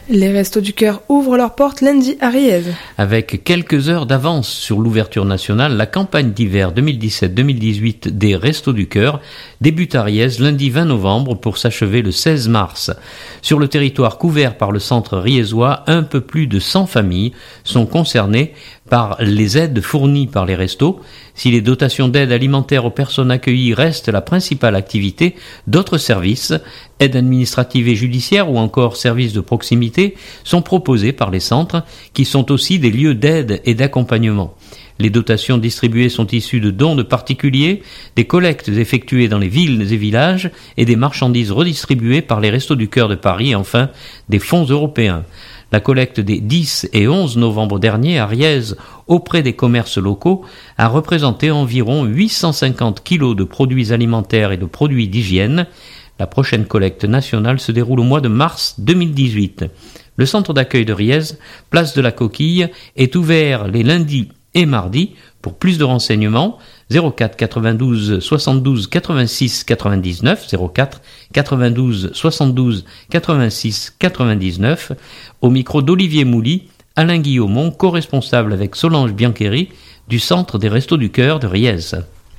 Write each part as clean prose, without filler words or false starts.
Les Restos du Cœur ouvrent leurs portes lundi à Riez. Avec quelques heures d'avance sur l'ouverture nationale, la campagne d'hiver 2017-2018 des Restos du Cœur débute à Riez lundi 20 novembre pour s'achever le 16 mars. Sur le territoire couvert par le centre riézois, un peu plus de 100 familles sont concernées par les aides fournies par les restos. Si les dotations d'aide alimentaire aux personnes accueillies restent la principale activité, d'autres services, aide administrative et judiciaire ou encore services de proximité, sont proposés par les centres, qui sont aussi des lieux d'aide et d'accompagnement. Les dotations distribuées sont issues de dons de particuliers, des collectes effectuées dans les villes et villages et des marchandises redistribuées par les Restos du Cœur de Paris et enfin des fonds européens. La collecte des 10 et 11 novembre dernier à Riez auprès des commerces locaux a représenté environ 850 kilos de produits alimentaires et de produits d'hygiène. La prochaine collecte nationale se déroule au mois de mars 2018. Le centre d'accueil de Riez, place de la Coquille, est ouvert les lundis et mardis. Pour plus de renseignements, 04 92 72 86 99, 04 92 72 86 99, au micro d'Olivier Mouly, Alain Guillaumont, co-responsable avec Solange Biancheri du Centre des Restos du Cœur de Riez.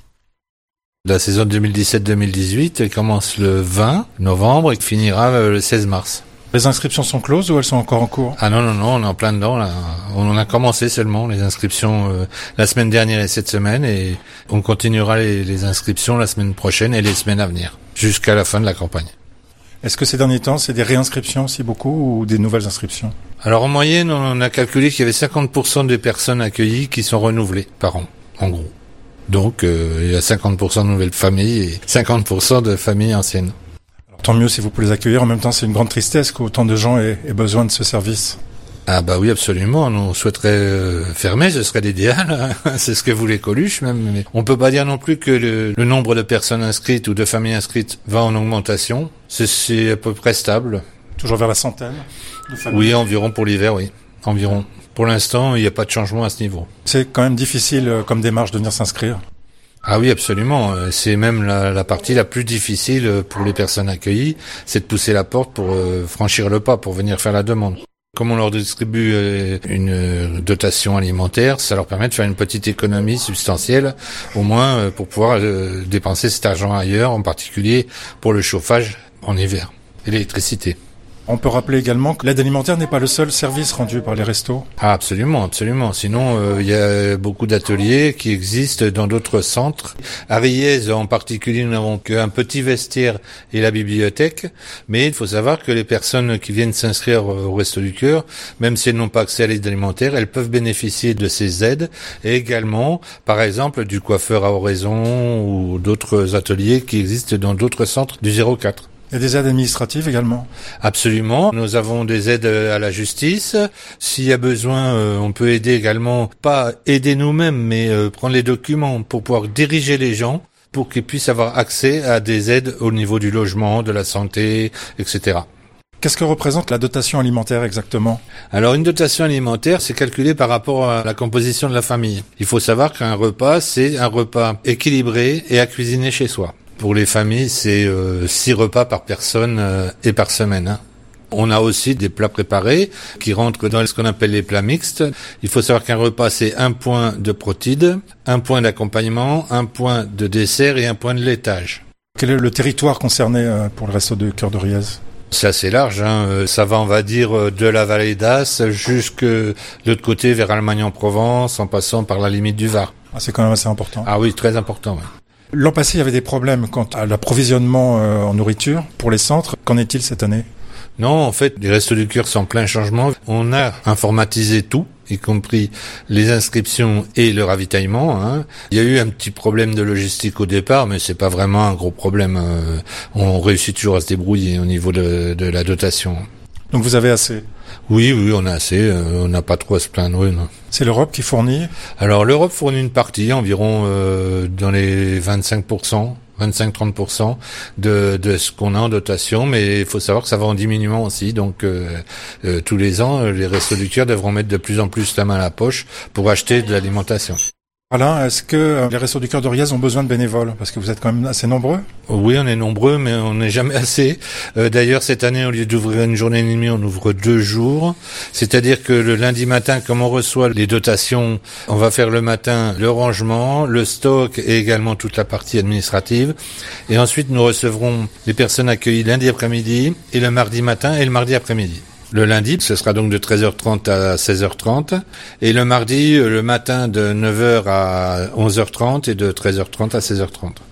La saison 2017-2018 commence le 20 novembre et finira le 16 mars. Les inscriptions sont closes ou elles sont encore en cours? Ah non, on est en plein dedans là. On a commencé seulement les inscriptions la semaine dernière et cette semaine et on continuera les inscriptions la semaine prochaine et les semaines à venir, jusqu'à la fin de la campagne. Est-ce que ces derniers temps, c'est des réinscriptions aussi beaucoup ou des nouvelles inscriptions? Alors en moyenne, on a calculé qu'il y avait 50% des personnes accueillies qui sont renouvelées par an, en gros. Donc il y a 50% de nouvelles familles et 50% de familles anciennes. Tant mieux si vous pouvez les accueillir. En même temps, c'est une grande tristesse qu'autant de gens aient besoin de ce service. Ah bah oui, absolument. Nous on souhaiterait fermer, ce serait l'idéal. C'est ce que voulait Coluche même. Mais on peut pas dire non plus que le nombre de personnes inscrites ou de familles inscrites va en augmentation. C'est à peu près stable. Toujours vers la centaine de familles. Oui, environ pour l'hiver, oui. Environ. Pour l'instant, il n'y a pas de changement à ce niveau. C'est quand même difficile comme démarche de venir s'inscrire. Ah oui, absolument. C'est même la partie la plus difficile pour les personnes accueillies, c'est de pousser la porte pour franchir le pas, pour venir faire la demande. Comme on leur distribue une dotation alimentaire, ça leur permet de faire une petite économie substantielle, au moins pour pouvoir dépenser cet argent ailleurs, en particulier pour le chauffage en hiver et l'électricité. On peut rappeler également que l'aide alimentaire n'est pas le seul service rendu par les restos. Ah, absolument, absolument. Sinon, il y a beaucoup d'ateliers qui existent dans d'autres centres. À Riez, en particulier, nous n'avons qu'un petit vestiaire et la bibliothèque. Mais il faut savoir que les personnes qui viennent s'inscrire au Restos du Cœur, même si elles n'ont pas accès à l'aide alimentaire, elles peuvent bénéficier de ces aides. Et également, par exemple, du coiffeur à oraison ou d'autres ateliers qui existent dans d'autres centres du 04. Il y a des aides administratives également? Absolument. Nous avons des aides à la justice. S'il y a besoin, on peut aider également, pas aider nous-mêmes, mais prendre les documents pour pouvoir diriger les gens, pour qu'ils puissent avoir accès à des aides au niveau du logement, de la santé, etc. Qu'est-ce que représente la dotation alimentaire exactement? Alors une dotation alimentaire, c'est calculé par rapport à la composition de la famille. Il faut savoir qu'un repas, c'est un repas équilibré et à cuisiner chez soi. Pour les familles, c'est 6 repas par personne et par semaine. Hein. On a aussi des plats préparés qui rentrent dans ce qu'on appelle les plats mixtes. Il faut savoir qu'un repas, c'est 1 point de protéines, 1 point d'accompagnement, 1 point de dessert et 1 point de laitage. Quel est le territoire concerné pour le Resto du Cœur de Riez? C'est assez large, hein. Ça va, on va dire, de la vallée d'As jusque de l'autre côté vers Allemagne-en-Provence, en passant par la limite du Var. Ah, c'est quand même assez important. Ah oui, très important, oui. L'an passé, il y avait des problèmes quant à l'approvisionnement en nourriture pour les centres. Qu'en est-il cette année? Non, en fait, les Restos du Cœur sont en plein changement. On a informatisé tout, y compris les inscriptions et le ravitaillement. Hein. Il y a eu un petit problème de logistique au départ, mais c'est pas vraiment un gros problème. On réussit toujours à se débrouiller au niveau de la dotation. Donc vous avez assez? Oui, on a assez. On n'a pas trop à se plaindre. Non. C'est l'Europe qui fournit? Alors l'Europe fournit une partie, environ dans les 25%. 25-30% de ce qu'on a en dotation, mais il faut savoir que ça va en diminuant aussi. Donc tous les ans, les Restos du Cœur devront mettre de plus en plus la main à la poche pour acheter de l'alimentation. Alain, est-ce que les Restos du Cœur de Riez ont besoin de bénévoles? Parce que vous êtes quand même assez nombreux. Oui, on est nombreux, mais on n'est jamais assez. D'ailleurs, cette année, au lieu d'ouvrir une journée et demie, on ouvre 2 jours. C'est-à-dire que le lundi matin, comme on reçoit les dotations, on va faire le matin le rangement, le stock et également toute la partie administrative. Et ensuite, nous recevrons les personnes accueillies lundi après-midi et le mardi matin et le mardi après-midi. Le lundi, ce sera donc de 13h30 à 16h30. Et le mardi, le matin de 9h à 11h30 et de 13h30 à 16h30.